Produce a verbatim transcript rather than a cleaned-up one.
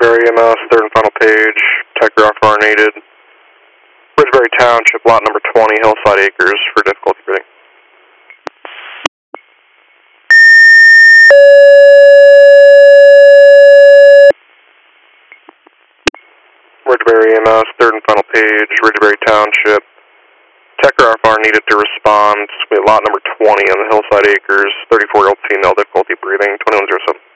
Ridgeberry E M S, third and final page, Techgraph R needed. Ridgeberry Township, lot number twenty, Hillside Acres for difficulty breathing. Ridgeberry E M S, third and final page, Ridgeberry Township. Techgraph R needed to respond. We have lot number twenty on the Hillside Acres, thirty-four-year-old female, difficulty breathing, twenty-one oh seven.